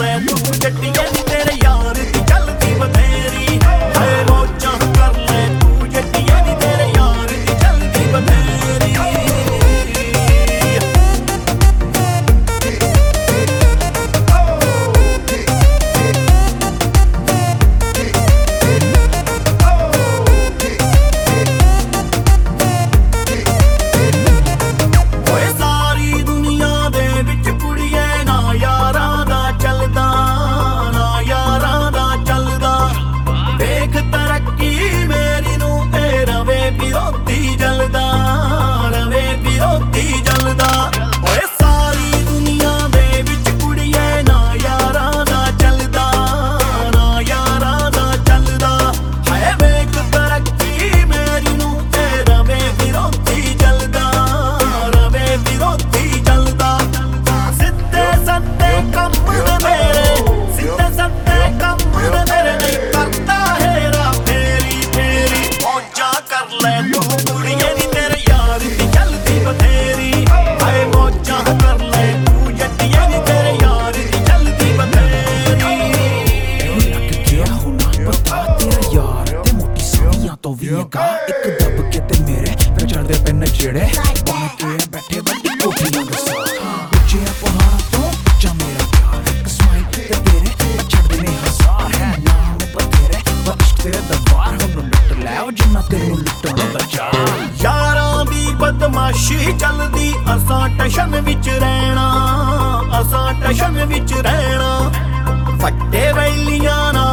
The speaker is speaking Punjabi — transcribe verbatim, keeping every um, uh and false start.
ਲੈ ਤੂੰ ਜੱਟੀਏ ਨੀ ਤੇਰੇ ਯਾਰ ਦੀ ਚੱਲਦੀ ਬਥੇਰੀ ਹਾਏ ਮੌਜਾਂ ਕਰ ਲੈ ਤੂੰ ਜੱਟੀਏ ਨੀ ਤੇਰੇ ਯਾਰ ਦੀ ਚੱਲਦੀ ਬਥੇਰੀ ਇੱਕ ਦੱਬ ਕੇ ਤੇ ਮੇਰੇ ਫਿਰ ਚੜਦੇ ਪੈ ਨਜੜੇ ਬਣ ਕੇ ਬੈਠੇ ਵੱਡੀ ਕੋਠੀਆਂ ਦੇ ਸਾਹ ਉੱਚੀਆਂ ਪਹਾੜਾਂ ਤੋਂ ਉੱਚਾ ਮੇਰਾ ਪਿਆਰ ਇੱਕ ਸਮਾਈਲ ਤੇ ਤੇਰੇ ਛੱਡਦੇ ਨੇ ਹਜ਼ਾਰ ਹੈ ਨਾਮ ਬਤੇਰੇ ਬਖਸ਼ ਤੇਰੇ ਦਰਬਾਰ ਹੁਣ ਲੁੱਟ ਲੈ ਉਹ ਜਿੰਨਾ ਤੈਨੂੰ ਲੁੱਟਣ ਦਾ ਚਾਹ ਯਾਰਾਂ ਦੀ ਬਦਮਾਸ਼ੀ ਚੱਲਦੀ ਅਸਾਂ ਟਸ਼ਨ ਵਿੱਚ ਰਹਿਣਾ ਅਸਾਂ ਟਸ਼ਨ ਵਿੱਚ ਰਹਿਣਾ ਵੱਡੇ ਵੈਲੀਆਂ ਨਾਲ